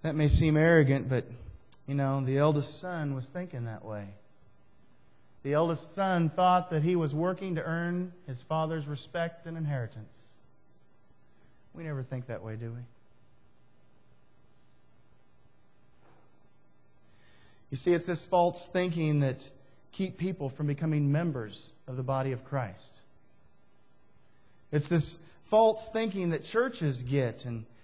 That may seem arrogant, but, the eldest son was thinking that way. The eldest son thought that he was working to earn his father's respect and inheritance. We never think that way, do we? You see, it's this false thinking that keep people from becoming members of the body of Christ. It's this false thinking that churches get.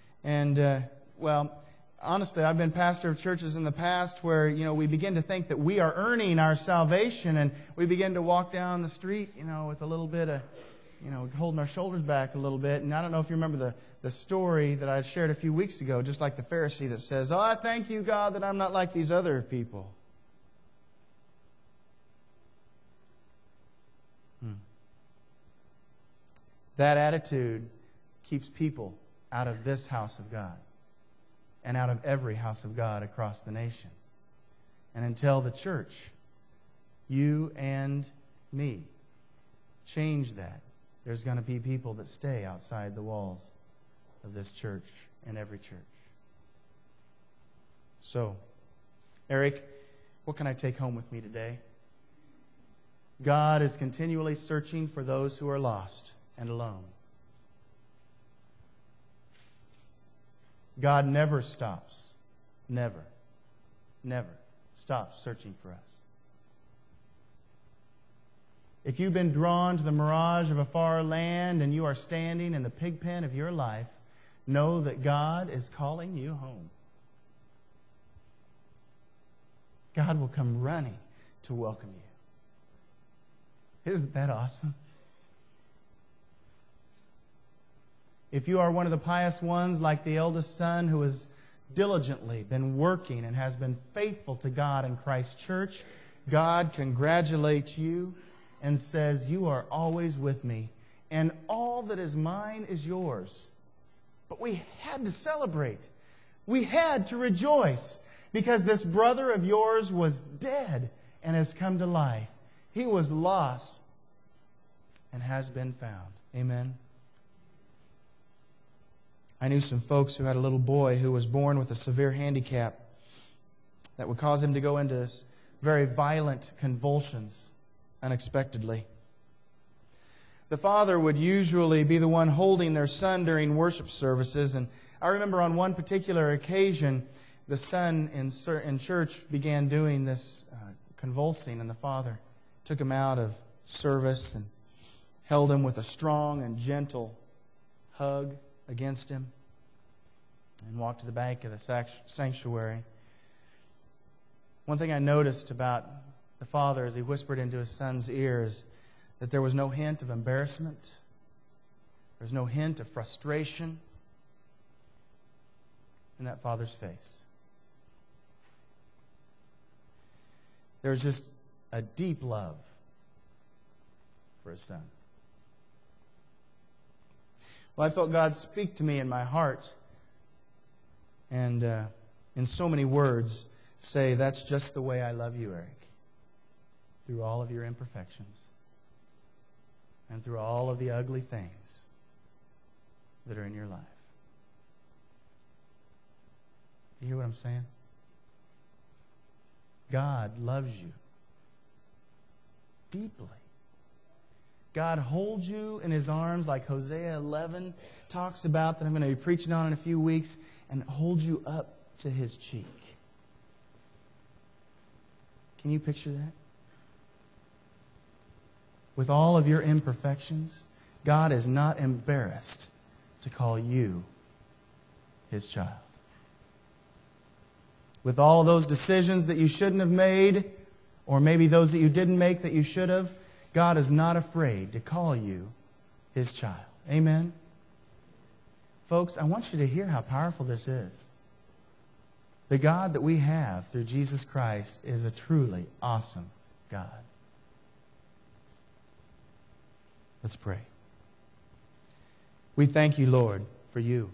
Honestly, I've been pastor of churches in the past where, we begin to think that we are earning our salvation, and we begin to walk down the street, with a little bit of, holding our shoulders back a little bit. And I don't know if you remember the story that I shared a few weeks ago, just like the Pharisee that says, "Oh, I thank you, God, that I'm not like these other people." That attitude keeps people out of this house of God and out of every house of God across the nation. And until the church, you and me, change that, there's going to be people that stay outside the walls of this church and every church. So, Eric, what can I take home with me today? God is continually searching for those who are lost and alone. God never stops, never stops searching for us. If you've been drawn to the mirage of a far land and you are standing in the pig pen of your life, know that God is calling you home. God will come running to welcome you. Isn't that awesome? If you are one of the pious ones, like the eldest son who has diligently been working and has been faithful to God in Christ's church, God congratulates you and says, "You are always with me, and all that is mine is yours." But we had to celebrate. We had to rejoice because this brother of yours was dead and has come to life. He was lost and has been found. Amen. I knew some folks who had a little boy who was born with a severe handicap that would cause him to go into very violent convulsions unexpectedly. The father would usually be the one holding their son during worship services, and I remember on one particular occasion, the son in church began doing this convulsing, and the father took him out of service and held him with a strong and gentle hug against him and walked to the back of the sanctuary. One thing I noticed about the father as he whispered into his son's ears that there was no hint of embarrassment. There was no hint of frustration in that father's face. There was just a deep love for his son. Well, I felt God speak to me in my heart and in so many words say, "That's just the way I love you, Eric, through all of your imperfections and through all of the ugly things that are in your life." Do you hear what I'm saying? God loves you deeply. God holds you in His arms like Hosea 11 talks about, that I'm going to be preaching on in a few weeks, and holds you up to His cheek. Can you picture that? With all of your imperfections, God is not embarrassed to call you His child. With all of those decisions that you shouldn't have made, or maybe those that you didn't make that you should have, God is not afraid to call you His child. Amen? Folks, I want you to hear how powerful this is. The God that we have through Jesus Christ is a truly awesome God. Let's pray. We thank you, Lord, for you.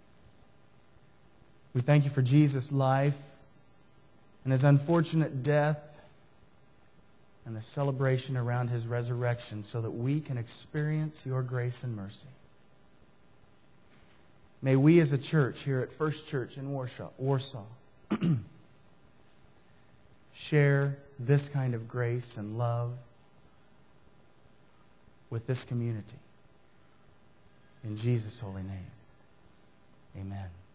We thank you for Jesus' life and His unfortunate death and the celebration around His resurrection so that we can experience your grace and mercy. May we as a church here at First Church in Warsaw share this kind of grace and love with this community. In Jesus' holy name, amen.